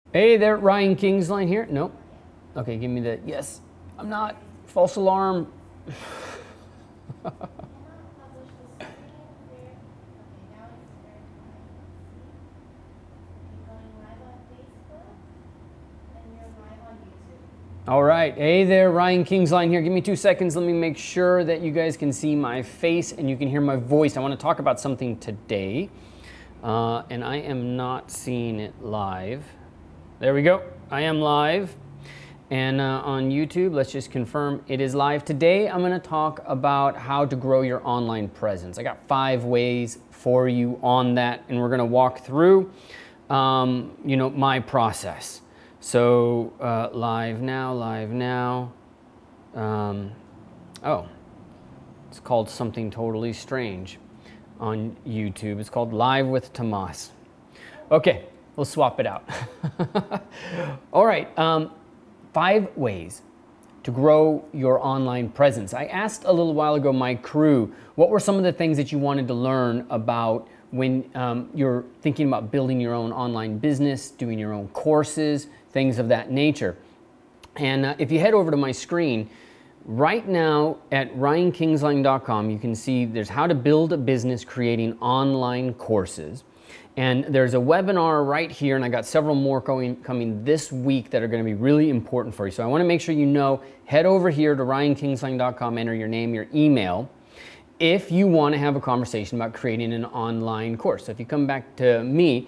Hey there, Ryan Kingsline here. Nope. Okay, give me the yes. I'm not. False alarm. All right. Hey there, Ryan Kingsline here. Give me 2 seconds. Let me make sure that you guys can see my face and you can hear my voice. I want to talk about something today, and I am not seeing it live. There we go. I am live. And on YouTube, let's just confirm it is live. Today, I'm going to talk about how to grow your online presence. I got 5 ways for you on that, and we're going to walk through, my process. So live now. Oh, it's called something totally strange on YouTube. It's called Live with Tomas. Okay, we'll swap it out. All right, 5 ways to grow your online presence. I asked a little while ago my crew, what were some of the things that you wanted to learn about when you're thinking about building your own online business, doing your own courses, things of that nature. And if you head over to my screen, right now at ryankingsline.com, you can see there's how to build a business creating online courses. And there's a webinar right here, and I got several more coming this week that are going to be really important for you. So I want to make sure you know, head over here to ryankingsline.com, enter your name, your email, if you want to have a conversation about creating an online course. So if you come back to me,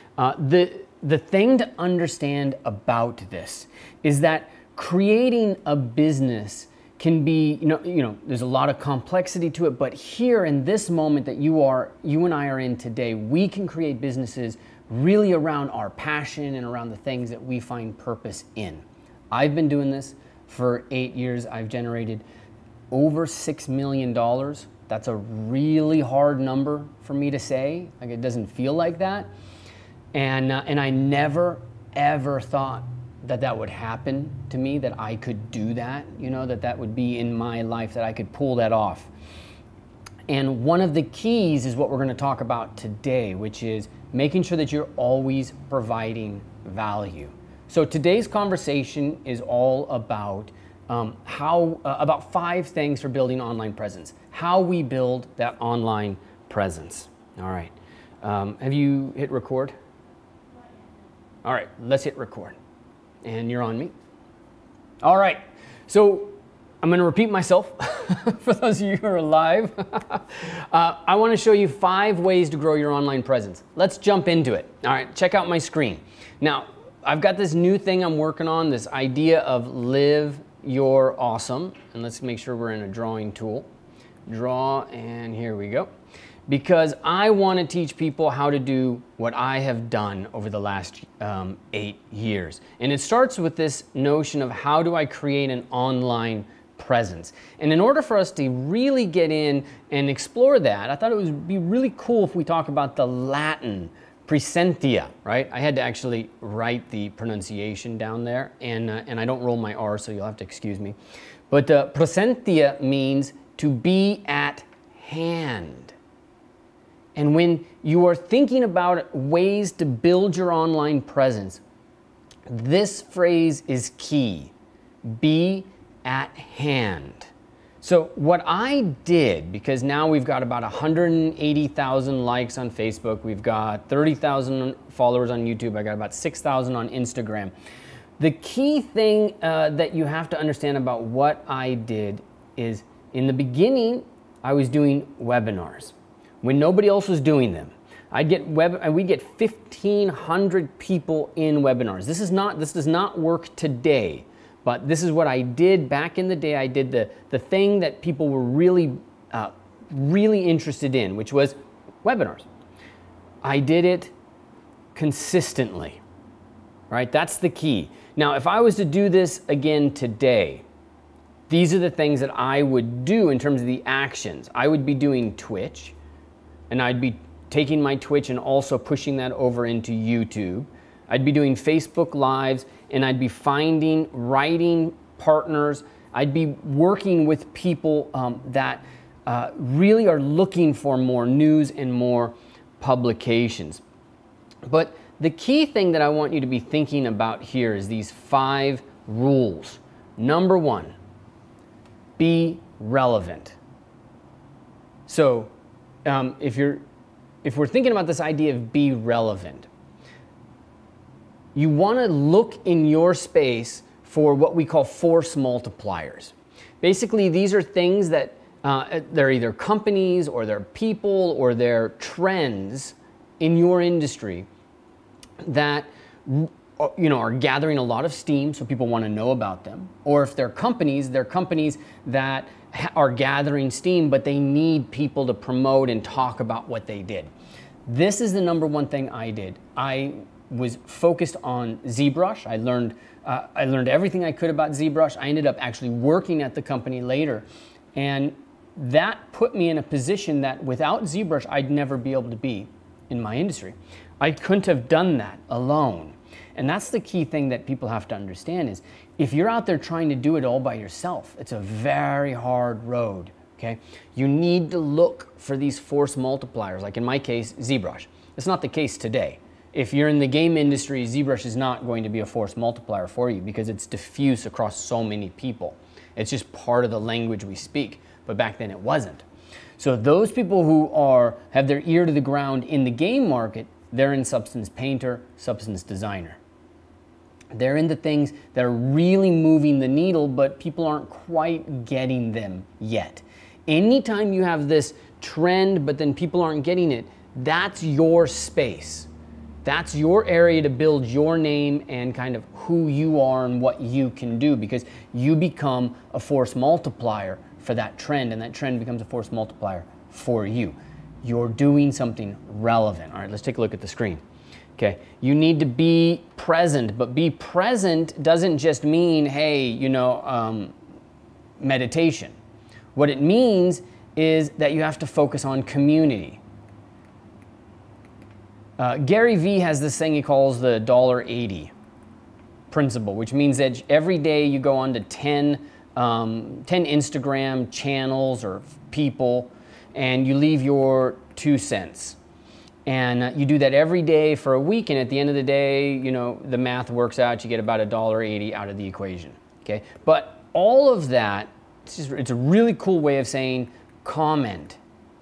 the thing to understand about this is that creating a business can be, there's a lot of complexity to it, but here in this moment that you and I are in today, we can create businesses really around our passion and around the things that we find purpose in. I've been doing this for 8 years. I've generated over $6 million. That's a really hard number for me to say. Like, it doesn't feel like that. And I never, ever thought that would happen to me, that I could do that, that would be in my life, that I could pull that off. And one of the keys is what we're going to talk about today, which is making sure that you're always providing value. So today's conversation is all about about 5 things for building online presence, how we build that online presence. All right. Have you hit record? All right, let's hit record. And you're on me. All right, so I'm going to repeat myself for those of you who are live. I want to show you 5 ways to grow your online presence. Let's jump into it. All right, check out my screen. Now, I've got this new thing I'm working on, this idea of live your awesome. And let's make sure we're in a drawing tool. Draw, and here we go. Because I want to teach people how to do what I have done over the last 8 years. And it starts with this notion of how do I create an online presence. And in order for us to really get in and explore that, I thought it would be really cool if we talk about the Latin presentia, right? I had to actually write the pronunciation down there, and I don't roll my R, so you'll have to excuse me. But presentia means to be at hand. And when you are thinking about ways to build your online presence, this phrase is key. Be at hand. So what I did, because now we've got about 180,000 likes on Facebook, we've got 30,000 followers on YouTube, I got about 6,000 on Instagram. The key thing that you have to understand about what I did is, in the beginning, I was doing webinars when nobody else was doing them. we'd get 1,500 people in webinars. This does not work today, but this is what I did back in the day. I did the thing that people were really interested in, which was webinars. I did it consistently, right? That's the key. Now, if I was to do this again today, these are the things that I would do in terms of the actions. I would be doing Twitch, and I'd be taking my Twitch and also pushing that over into YouTube. I'd be doing Facebook Lives, and I'd be finding writing partners. I'd be working with people that really are looking for more news and more publications. But the key thing that I want you to be thinking about here is these 5 rules. Number 1, be relevant. So if we're thinking about this idea of be relevant, you want to look in your space for what we call force multipliers. Basically, these are things that they're either companies or they're people or they're trends in your industry that are gathering a lot of steam, so people want to know about them. Or if they're companies that are gathering steam, but they need people to promote and talk about what they did. This is the number 1 thing I did. I was focused on ZBrush. I learned everything I could about ZBrush. I ended up actually working at the company later, and that put me in a position that without ZBrush, I'd never be able to be in my industry. I couldn't have done that alone. And that's the key thing that people have to understand is if you're out there trying to do it all by yourself, it's a very hard road, okay? You need to look for these force multipliers, like in my case, ZBrush. It's not the case today. If you're in the game industry, ZBrush is not going to be a force multiplier for you because it's diffuse across so many people. It's just part of the language we speak, but back then it wasn't. So those people who have their ear to the ground in the game market, they're in Substance Painter, Substance Designer. They're into things that are really moving the needle, but people aren't quite getting them yet. Anytime you have this trend, but then people aren't getting it, that's your space. That's your area to build your name and kind of who you are and what you can do, because you become a force multiplier for that trend, and that trend becomes a force multiplier for you. You're doing something relevant. All right, let's take a look at the screen. Okay, you need to be present, but be present doesn't just mean, hey, meditation. What it means is that you have to focus on community. Gary Vee has this thing he calls the $80 principle, which means that every day you go on to 10 Instagram channels or people, and you leave your 2 cents. And you do that every day for a week, and at the end of the day, the math works out, you get about $1.80 out of the equation, okay? But all of that, it's a really cool way of saying comment,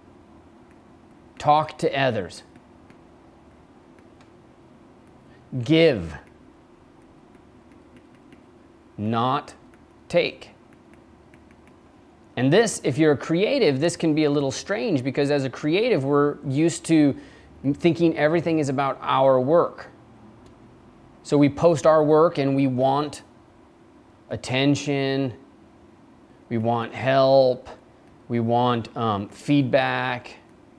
talk to others, give, not take. And this, if you're a creative, this can be a little strange because as a creative, we're used to thinking everything is about our work. So we post our work and we want attention, we want help, we want feedback.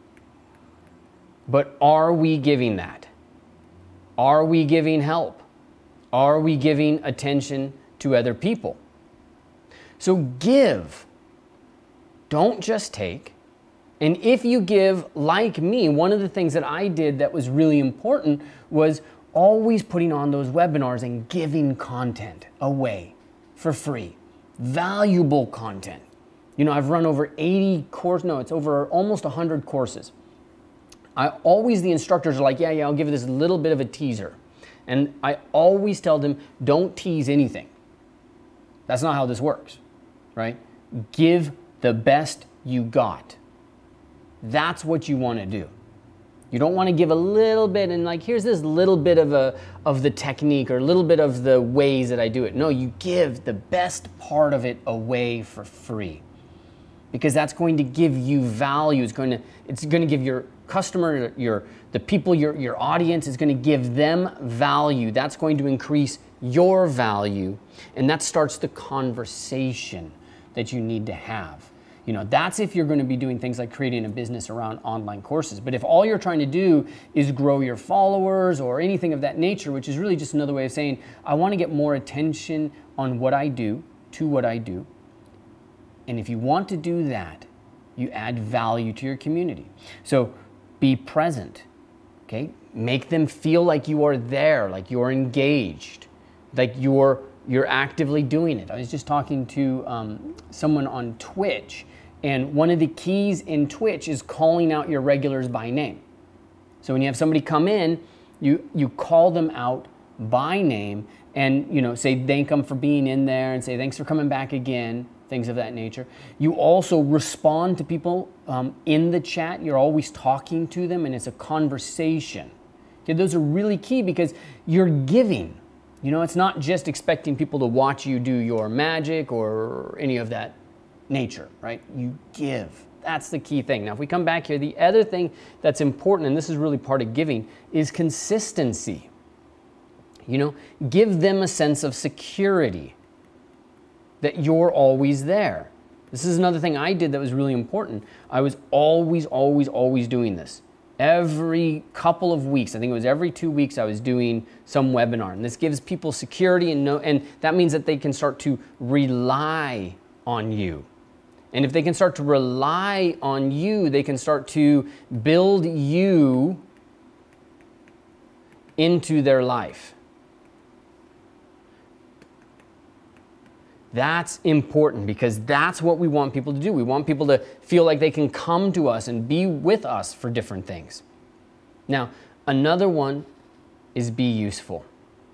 But are we giving that? Are we giving help? Are we giving attention to other people? So give. Don't just take. And if you give, like me, one of the things that I did that was really important was always putting on those webinars and giving content away for free. Valuable content. I've run over 80 courses, no, it's over almost 100 courses. The instructors are like, yeah, I'll give you this little bit of a teaser. And I always tell them, don't tease anything. That's not how this works, right? Give the best you got. That's what you want to do. You don't want to give a little bit and like, here's this little bit of the technique or a little bit of the ways that I do it. No, you give the best part of it away for free because that's going to give you value. It's going to give your customer, the people, your audience, is going to give them value. That's going to increase your value, and that starts the conversation that you need to have. That's if you're going to be doing things like creating a business around online courses. But if all you're trying to do is grow your followers or anything of that nature, which is really just another way of saying, I want to get more attention on what I do, to what I do. And if you want to do that, you add value to your community. So be present, okay? Make them feel like you are there, like you're engaged, like you're actively doing it. I was just talking to someone on Twitch, and one of the keys in Twitch is calling out your regulars by name. So when you have somebody come in, You call them out by name and, you know, say thank them for being in there and say thanks for coming back again, things of that nature. You also respond to people in the chat. You're always talking to them and it's a conversation. Okay, those are really key because you're giving. You know, it's not just expecting people to watch you do your magic or any of that nature, right? You give. That's the key thing. Now, if we come back here, the other thing that's important, and this is really part of giving, is consistency. You know, give them a sense of security that you're always there. This is another thing I did that was really important. I was always doing this. Every couple of weeks, I think it was every 2 weeks, I was doing some webinar. And this gives people security and that means that they can start to rely on you. And if they can start to rely on you, they can start to build you into their life. That's important because that's what we want people to do. We want people to feel like they can come to us and be with us for different things. Now, another one is be useful.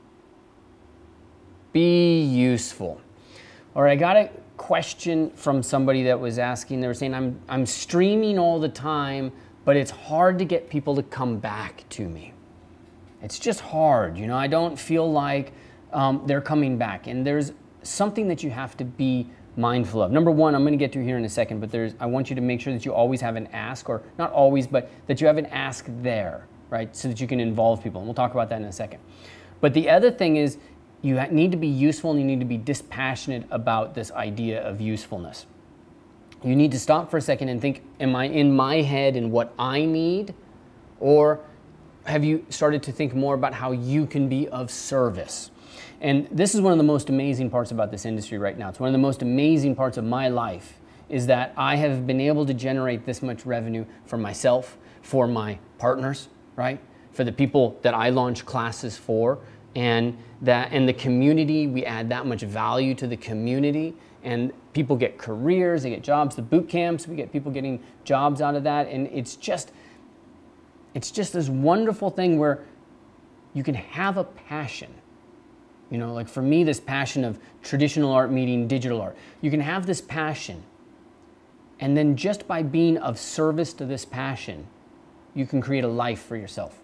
Be useful. All right, I got a question from somebody that was asking, they were saying, I'm streaming all the time, but it's hard to get people to come back to me. It's just hard, you know, I don't feel like they're coming back. And there's something that you have to be mindful of. Number one, I'm going to get to here in a second, but I want you to make sure that you always have an ask, or not always, but that you have an ask there, right? So that you can involve people. And we'll talk about that in a second. But the other thing is you need to be useful and you need to be dispassionate about this idea of usefulness. You need to stop for a second and think, am I in my head and what I need? Or have you started to think more about how you can be of service? And this is one of the most amazing parts about this industry right now. It's one of the most amazing parts of my life is that I have been able to generate this much revenue for myself, for my partners, right? For the people that I launch classes for, and the community, we add that much value to the community, and people get careers, they get jobs, the boot camps, we get people getting jobs out of that, and it's just this wonderful thing where you can have a passion. You know, like for me, this passion of traditional art meeting digital art. You can have this passion, and then just by being of service to this passion, you can create a life for yourself.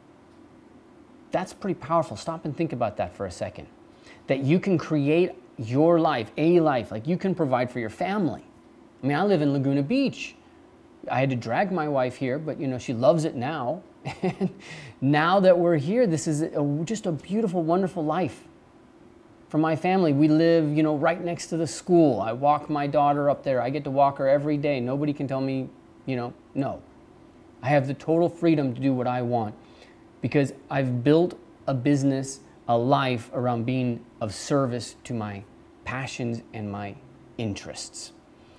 That's pretty powerful. Stop and think about that for a second. That you can create your life, a life, like you can provide for your family. I mean, I live in Laguna Beach. I had to drag my wife here, but you know, she loves it now. And now that we're here, this is just a beautiful, wonderful life for my family. We live, you know, right next to the school. I walk my daughter up there. I get to walk her every day. Nobody can tell me, you know, no. I have the total freedom to do what I want because I've built a business, a life around being of service to my passions and my interests.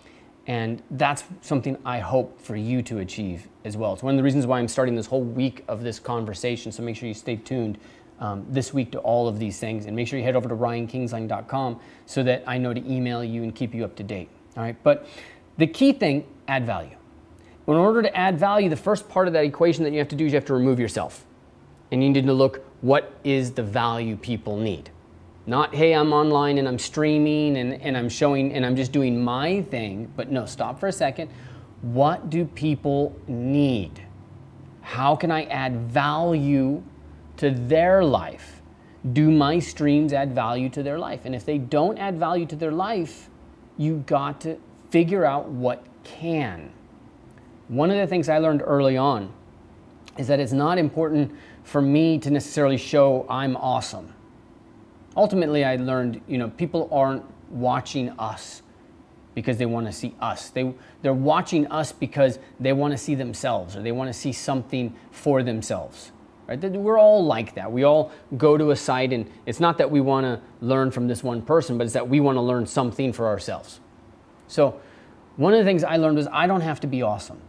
And that's something I hope for you to achieve as well. It's one of the reasons why I'm starting this whole week of this conversation, so make sure you stay tuned this week to all of these things, and make sure you head over to ryankingsline.com so that I know to email you and keep you up to date. All right, but the key thing, add value. In order to add value, the first part of that equation that you have to do is you have to remove yourself. And you need to look, what is the value people need? Not, hey, I'm online and I'm streaming and I'm showing and I'm just doing my thing. But no, stop for a second. What do people need? How can I add value to their life? Do my streams add value to their life? And if they don't add value to their life, you got to figure out what can. One of the things I learned early on is that it's not important for me to necessarily show I'm awesome. Ultimately, I learned, you know, people aren't watching us because they want to see us. They're watching us because they want to see themselves, or they want to see something for themselves. Right? We're all like that. We all go to a site, and it's not that we want to learn from this one person, but it's that we want to learn something for ourselves. So one of the things I learned was I don't have to be awesome.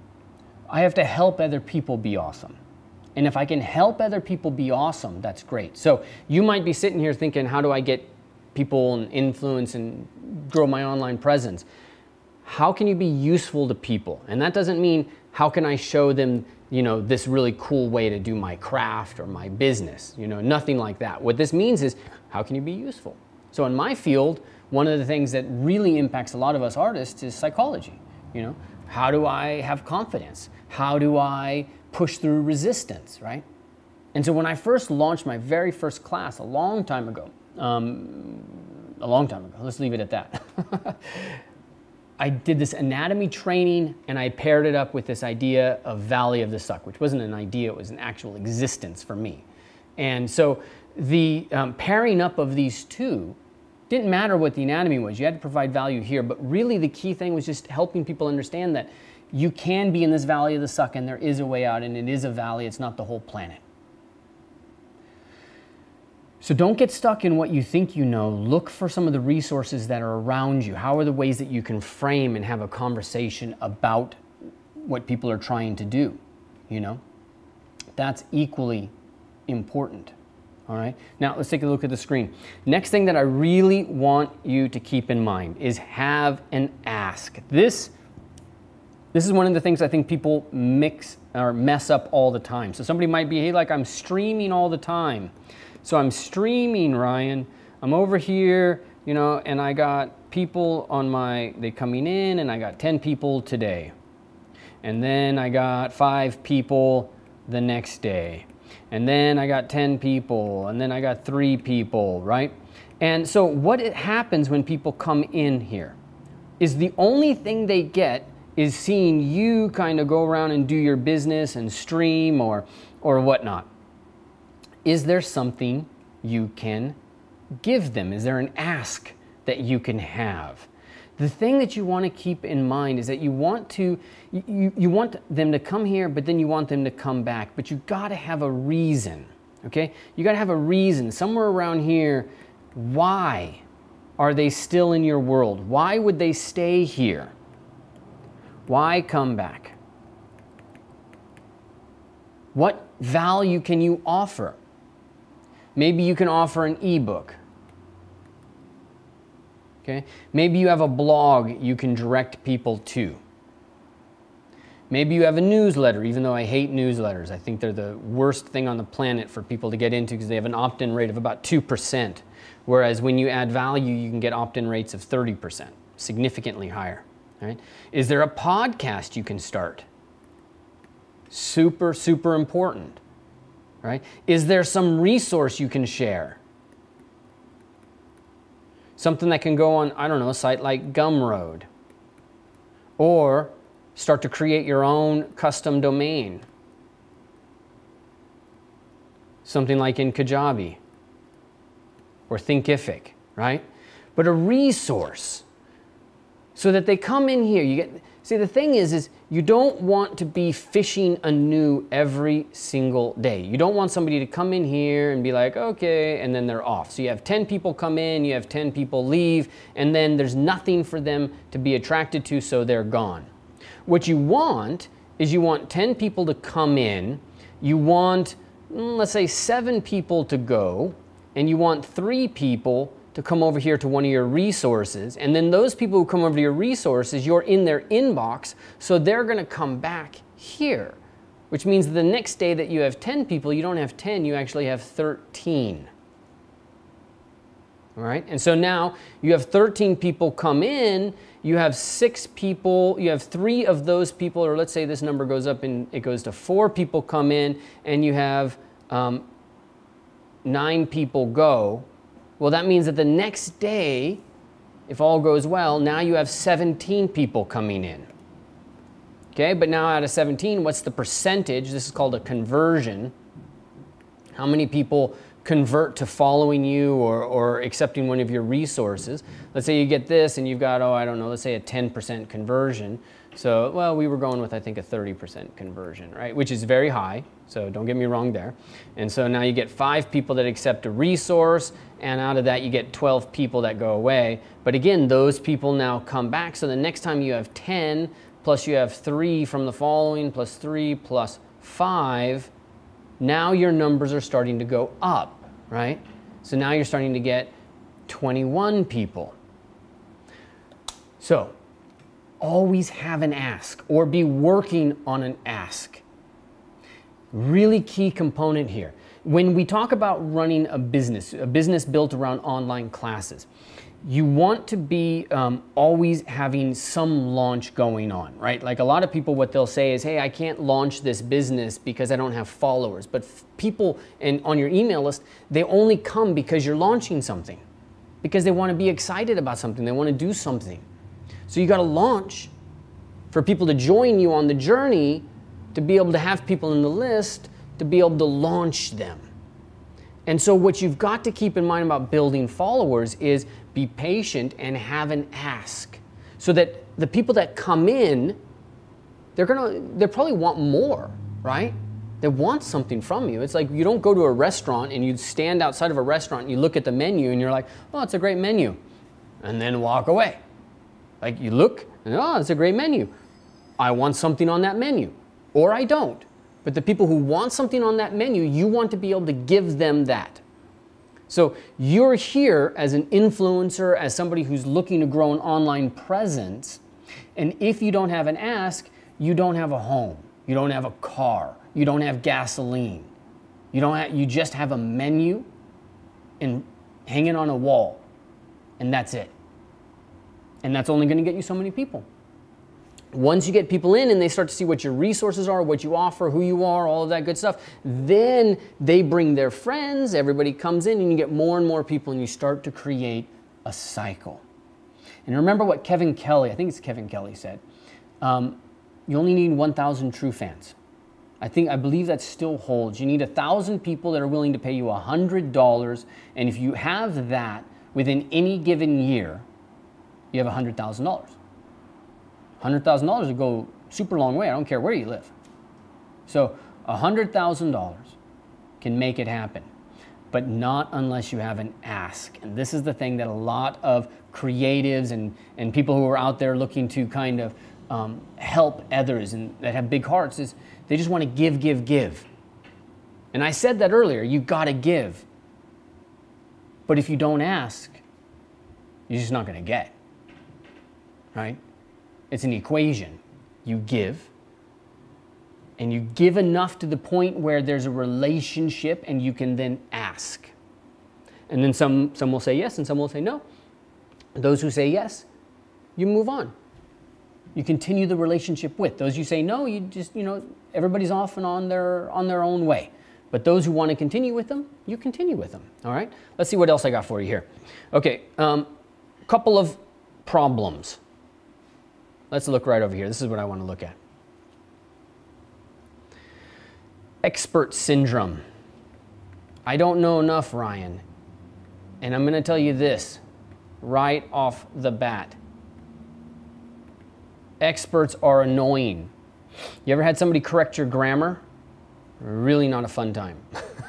I have to help other people be awesome. And if I can help other people be awesome, that's great. So you might be sitting here thinking, how do I get people and influence and grow my online presence? How can you be useful to people? And that doesn't mean how can I show them you know, this really cool way to do my craft or my business, you know, nothing like that. What this means is, how can you be useful? So in my field, one of the things that really impacts a lot of us artists is psychology. You know, how do I have confidence? How do I push through resistance, right? And so when I first launched my very first class a long time ago, let's leave it at that. I did this anatomy training and I paired it up with this idea of Valley of the Suck, which wasn't an idea, it was an actual existence for me. And so the pairing up of these two didn't matter what the anatomy was. You had to provide value here, but really the key thing was just helping people understand that you can be in this Valley of the Suck and there is a way out, and it is a valley, it's not the whole planet. So don't get stuck in what you think you know. Look for some of the resources that are around you. How are the ways that you can frame and have a conversation about what people are trying to do, you know? That's equally important. All right, now let's take a look at the screen. Next thing that I really want you to keep in mind is have an ask. This is one of the things I think people mix or mess up all the time. So somebody might be, hey, like I'm streaming all the time. So I'm streaming, Ryan. I'm over here, you know, and I got people on they coming in, and I got 10 people today. And then I got 5 people the next day. And then I got 10 people, and then I got 3 people, right? And so what happens when people come in here is the only thing they get is seeing you kind of go around and do your business and stream or whatnot. Is there something you can give them? Is there an ask that you can have? The thing that you want to keep in mind is that you want them to come here, but then you want them to come back. But you got to have a reason, okay? You got to have a reason somewhere around here. Why are they still in your world? Why would they stay here? Why come back? What value can you offer? Maybe you can offer an ebook. Okay? Maybe you have a blog you can direct people to. Maybe you have a newsletter, even though I hate newsletters. I think they're the worst thing on the planet for people to get into because they have an opt-in rate of about 2%. Whereas when you add value, you can get opt-in rates of 30%, significantly higher. Right? Is there a podcast you can start? Super, super important. Right? Is there some resource you can share? Something that can go on, I don't know, a site like Gumroad. Or start to create your own custom domain. Something like in Kajabi or Thinkific, right? But a resource so that they come in here. See, the thing is you don't want to be fishing anew every single day. You don't want somebody to come in here and be like, okay, and then they're off. So you have 10 people come in, you have 10 people leave, and then there's nothing for them to be attracted to, so they're gone. What you want is you want 10 people to come in, you want, let's say 7 people to go, and you want 3 people to come over here to one of your resources, and then those people who come over to your resources, you're in their inbox, so they're going to come back here, which means the next day that you have 10 people, you don't have 10, you actually have 13. All right, and so now you have 13 people come in, you have 6 people, you have 3 of those people, or let's say this number goes up and it goes to 4 people come in, and you have 9 people go. Well, that means that the next day, if all goes well, now you have 17 people coming in. Okay, but now out of 17, what's the percentage? This is called a conversion. How many people convert to following you or accepting one of your resources? Let's say you get this and you've got, oh, I don't know, let's say a 10% conversion. So, well, we were going with, I think, a 30% conversion, right? Which is very high, so don't get me wrong there. And so now you get 5 people that accept a resource, and out of that you get 12 people that go away. But again, those people now come back, so the next time you have 10, plus you have 3 from the following, plus 3, plus 5, now your numbers are starting to go up, right? So now you're starting to get 21 people. So, always have an ask or be working on an ask. Really key component here. When we talk about running a business built around online classes, you want to be always having some launch going on, right? Like a lot of people, what they'll say is, hey, I can't launch this business because I don't have followers. But people on your email list, they only come because you're launching something, because they want to be excited about something. They want to do something. So you got to launch for people to join you on the journey, to be able to have people in the list, to be able to launch them. And so what you've got to keep in mind about building followers is be patient and have an ask, so that the people that come in, they probably want more, right? They want something from you. It's like you don't go to a restaurant and you stand outside of a restaurant and you look at the menu and you're like, oh, it's a great menu, and then walk away. Like you look and, oh, it's a great menu. I want something on that menu, or I don't. But the people who want something on that menu, you want to be able to give them that. So you're here as an influencer, as somebody who's looking to grow an online presence. And if you don't have an ask, you don't have a home. You don't have a car. You don't have gasoline. You just have a menu and hanging on a wall. And that's it. And that's only going to get you so many people. Once you get people in and they start to see what your resources are, what you offer, who you are, all of that good stuff, then they bring their friends, everybody comes in, and you get more and more people, and you start to create a cycle. And remember what Kevin Kelly, I think it's Kevin Kelly, said. You only need 1,000 true fans. I believe that still holds. You need 1,000 people that are willing to pay you $100, and if you have that within any given year, you have $100,000. $100,000 would go super long way. I don't care where you live. So $100,000 can make it happen, but not unless you have an ask. And this is the thing that a lot of creatives and people who are out there looking to kind of help others and that have big hearts is they just want to give, give, give. And I said that earlier, you got to give. But if you don't ask, you're just not going to get, right? It's an equation. You give, and you give enough to the point where there's a relationship and you can then ask. And then some will say yes and some will say no. Those who say yes, you move on. You continue the relationship with. Those you say no, you just, everybody's off and on their own way. But those who want to continue with them, you continue with them, all right? Let's see what else I got for you here. Okay, couple of problems. Let's look right over here. This is what I want to look at. Expert syndrome. I don't know enough, Ryan. And I'm going to tell you this right off the bat. Experts are annoying. You ever had somebody correct your grammar? Really not a fun time.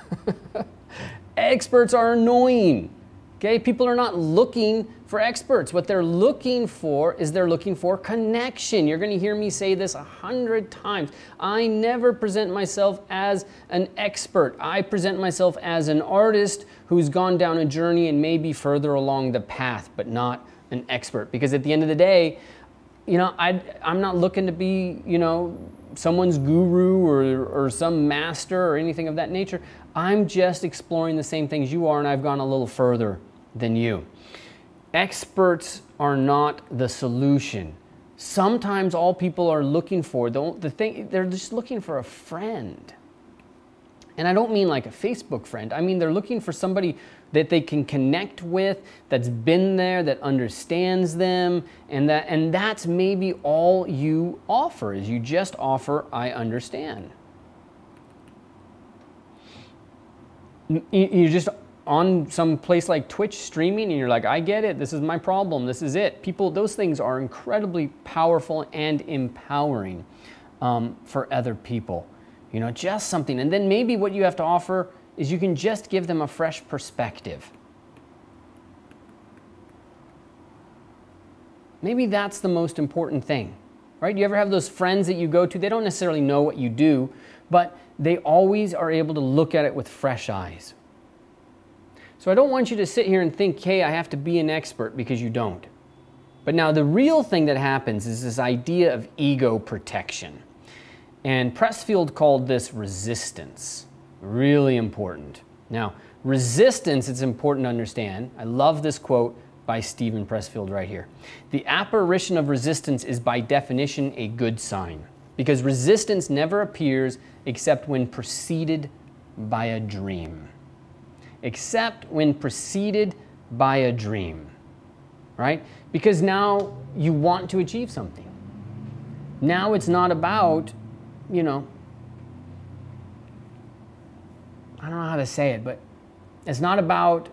Experts are annoying. Okay, people are not looking for experts. What they're looking for is they're looking for connection. You're going to hear me say this 100 times. I never present myself as an expert. I present myself as an artist who's gone down a journey and may be further along the path, but not an expert. Because at the end of the day, I'm not looking to be, someone's guru or some master or anything of that nature. I'm just exploring the same things you are, and I've gone a little further than you. Experts are not the solution. Sometimes all people are looking for, they're just looking for a friend. And I don't mean like a Facebook friend. I mean, they're looking for somebody that they can connect with, that's been there, that understands them, and that's maybe all you offer, is you just offer, I understand. You're just on some place like Twitch streaming and you're like, I get it, this is my problem, this is it. People, those things are incredibly powerful and empowering for other people. Just something. And then maybe what you have to offer is you can just give them a fresh perspective. Maybe that's the most important thing, right? You ever have those friends that you go to, they don't necessarily know what you do, but they always are able to look at it with fresh eyes. So I don't want you to sit here and think, hey, I have to be an expert, because you don't. But now the real thing that happens is this idea of ego protection. And Pressfield called this resistance. Really important. Now, resistance, it's important to understand. I love this quote by Steven Pressfield right here. The apparition of resistance is by definition a good sign, because resistance never appears except when preceded by a dream. Except when preceded by a dream, right? Because now you want to achieve something. Now it's not about, you know, I don't know how to say it, but it's not about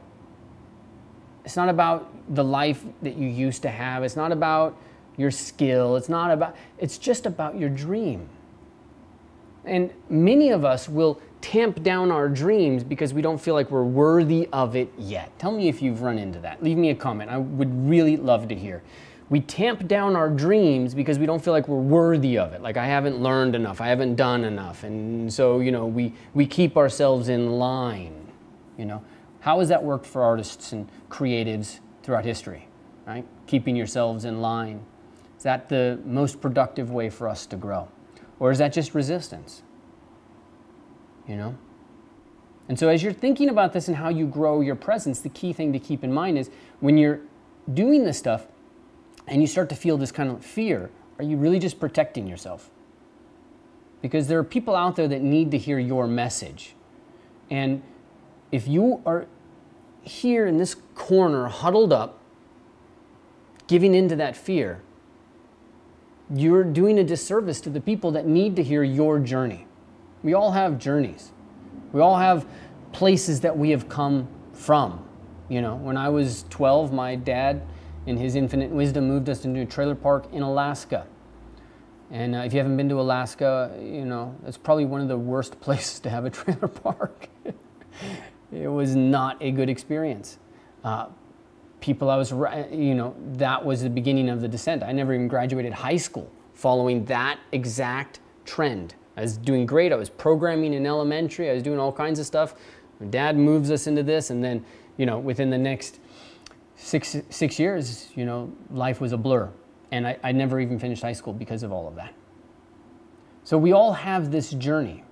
the life that you used to have. It's not about your skill. It's just about your dream. And many of us will tamp down our dreams because we don't feel like we're worthy of it yet. Tell me if you've run into that. Leave me a comment. I would really love to hear. We tamp down our dreams because we don't feel like we're worthy of it. Like, I haven't learned enough. I haven't done enough. And so, you know, we keep ourselves in line, you know. How has that worked for artists and creatives throughout history, right? Keeping yourselves in line. Is that the most productive way for us to grow? Or is that just resistance? You know? And so as you're thinking about this and how you grow your presence, the key thing to keep in mind is when you're doing this stuff and you start to feel this kind of fear, are you really just protecting yourself? Because there are people out there that need to hear your message. And if you are here in this corner, huddled up, giving into that fear, you're doing a disservice to the people that need to hear your journey. We all have journeys. We all have places that we have come from. You know, when I was 12, my dad, in his infinite wisdom, moved us into a trailer park in Alaska. And if you haven't been to Alaska, you know, it's probably one of the worst places to have a trailer park. It was not a good experience. That was the beginning of the descent. I never even graduated high school following that exact trend. I was doing great. I was programming in elementary. I was doing all kinds of stuff. My dad moves us into this, and then, you know, within the next six years, you know, life was a blur. And I never even finished high school because of all of that. So we all have this journey.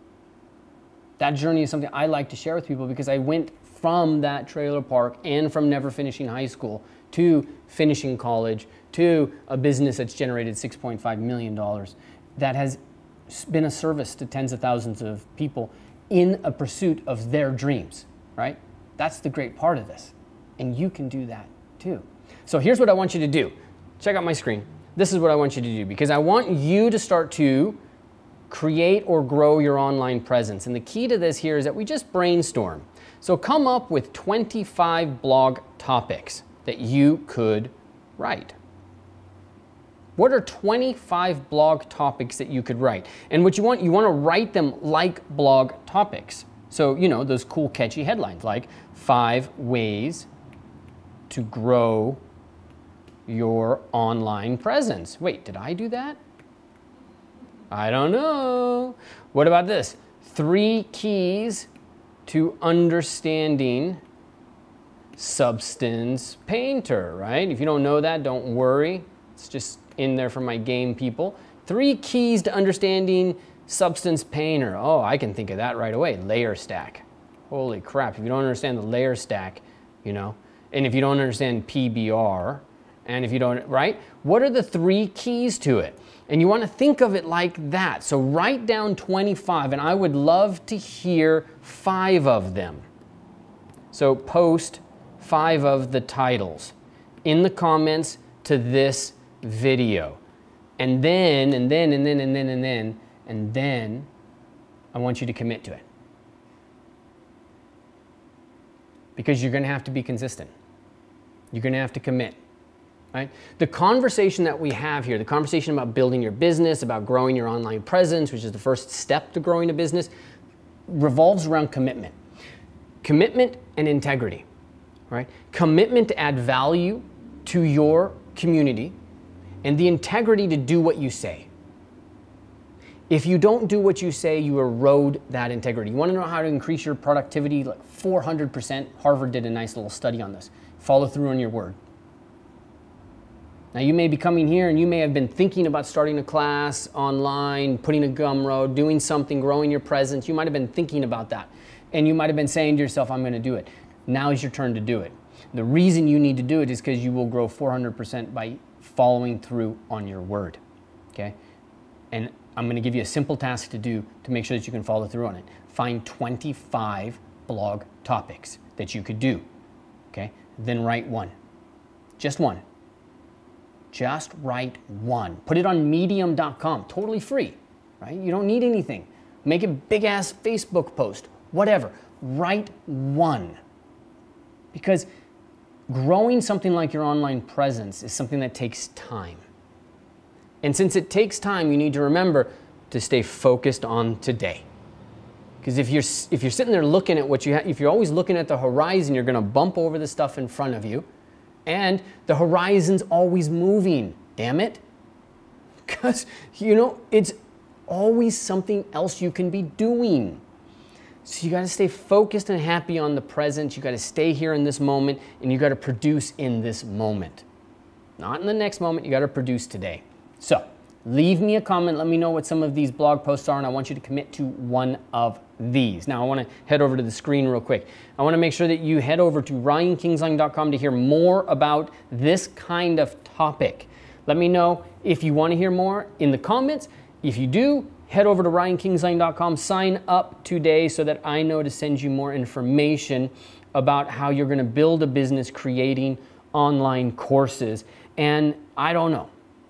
That journey is something I like to share with people because I went from that trailer park and from never finishing high school to finishing college to a business that's generated $6.5 million that has been a service to tens of thousands of people in a pursuit of their dreams, right? That's the great part of this. And you can do that too. So here's what I want you to do. Check out my screen. This is what I want you to do because I want you to start to create or grow your online presence. And the key to this here is that we just brainstorm. So come up with 25 blog topics that you could write. What are 25 blog topics that you could write? And what you want to write them like blog topics. So, you know, those cool, catchy headlines like 5 ways to grow your online presence. Wait, did I do that? I don't know. What about this? 3 keys to understanding Substance Painter, right? If you don't know that, don't worry. It's just in there for my game people. 3 keys to understanding Substance Painter. Oh, I can think of that right away. Layer stack. Holy crap. If you don't understand the layer stack, you know, and if you don't understand PBR, and if you don't, right? What are the 3 keys to it? And you want to think of it like that. So write down 25, and I would love to hear 5 of them. So post 5 of the titles in the comments to this video. And then I want you to commit to it. Because you're going to have to be consistent. You're going to have to commit. Right? The conversation that we have here, the conversation about building your business, about growing your online presence, which is the first step to growing a business, revolves around commitment. Commitment and integrity. Right? Commitment to add value to your community and the integrity to do what you say. If you don't do what you say, you erode that integrity. You want to know how to increase your productivity like 400%? Harvard did a nice little study on this. Follow through on your word. Now you may be coming here and you may have been thinking about starting a class online, putting a Gumroad, doing something, growing your presence. You might have been thinking about that. And you might have been saying to yourself, I'm going to do it. Now is your turn to do it. The reason you need to do it is because you will grow 400% by following through on your word. Okay? And I'm going to give you a simple task to do to make sure that you can follow through on it. Find 25 blog topics that you could do. Okay? Then write one. Just one. Just write one. Put it on medium.com, totally free, right? You don't need anything. Make a big ass Facebook post, whatever. Write one. Because growing something like your online presence is something that takes time. And since it takes time, you need to remember to stay focused on today. Because if you're sitting there looking at what you have, if you're always looking at the horizon, you're going to bump over the stuff in front of you. And the horizon's always moving, damn it. Because, you know, it's always something else you can be doing. So you got to stay focused and happy on the present. You got to stay here in this moment, and you got to produce in this moment. Not in the next moment, you got to produce today. So leave me a comment. Let me know what some of these blog posts are, and I want you to commit to one of these. Now I want to head over to the screen real quick. I want to make sure that you head over to ryankingsline.com to hear more about this kind of topic. Let me know if you want to hear more in the comments. If you do, head over to ryankingsline.com, sign up today so that I know to send you more information about how you're going to build a business creating online courses. And I don't know,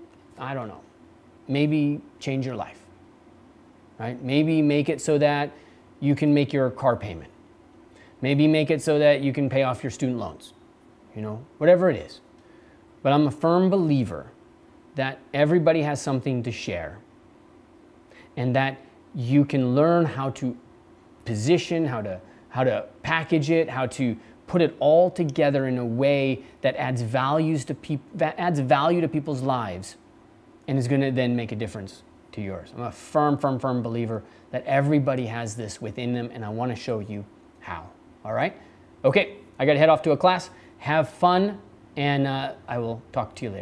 maybe change your life, right? Maybe make it so that you can make your car payment. Maybe make it so that you can pay off your student loans, you know, whatever it is. But I'm a firm believer that everybody has something to share, and that you can learn how to position, how to package it, how to put it all together in a way that adds value to people's lives, and is going to then make a difference to yours. I'm a firm believer that everybody has this within them, and I want to show you how. All right? Okay, I got to head off to a class. Have fun, and I will talk to you later.